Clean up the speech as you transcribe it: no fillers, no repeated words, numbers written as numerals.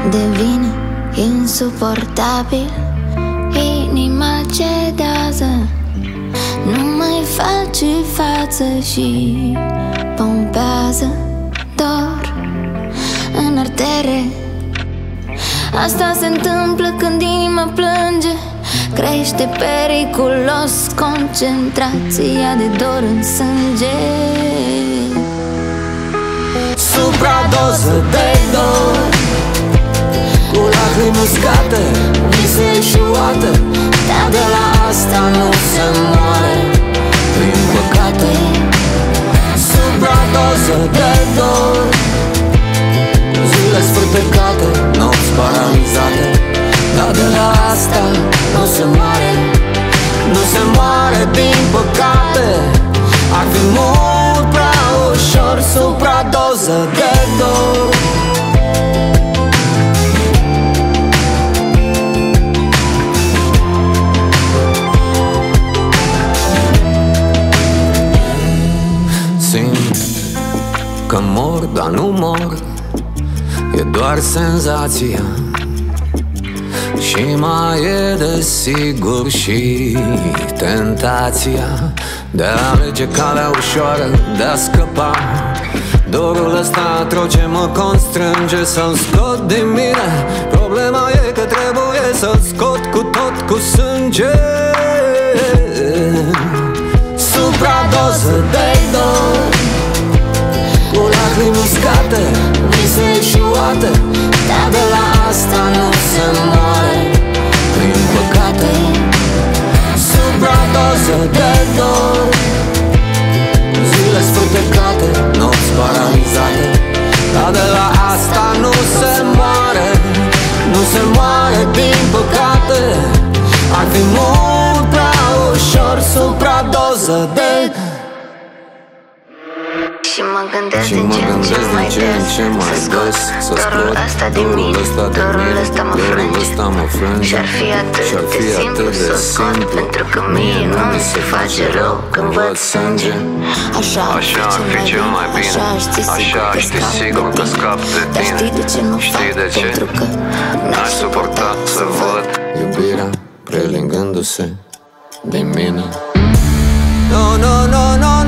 devine insuportabil. Inima cedează, nu mai face față și pompează dor în artere. Asta se întâmplă când inima plânge, crește periculos concentrația de dor în sânge. Supradoză de dor, cu lacrimi uscate, vise eșuate, dar de la asta nu se moare prin păcate. Supradoză de dor, zile sfârtecate, nopți paralizate, dar de la asta nu se moare, nu se moare din păcate. Ar fi mult prea ușor, supradoză de dor. Simt că mor, dar nu mor, e doar senzația. Și mai e desigur și tentația de a alege calea ușoară, de a scăpa. Dorul ăsta atroce mă constrânge să-l scot din mine. Problema e că trebuie să-l scot cu tot cu sânge. Supradoză de dor, cu lacrimi uscate, vise eșuate, dar de la asta nu se moare prin păcate. Supradoză de dor, zile sfârtecate, nopți paralizate, dar de la asta nu se moare, nu se moare din păcate. Ar fi mult prea ușor, supradoză de dor. Și mă gândesc din ce în ce mai des să scot dorul ăsta din mine. Dorul ăsta mă frânge și-ar fi atât de simplu să scot, pentru că mie nu mi se face rău când văd sânge. Așa ar fi cel mai bine, așa știi sigur că scap de tine. Dar știi de ce nu fac? Pentru că n-aș suporta să văd iubirea prelingându-se din mine. No, no, no, no.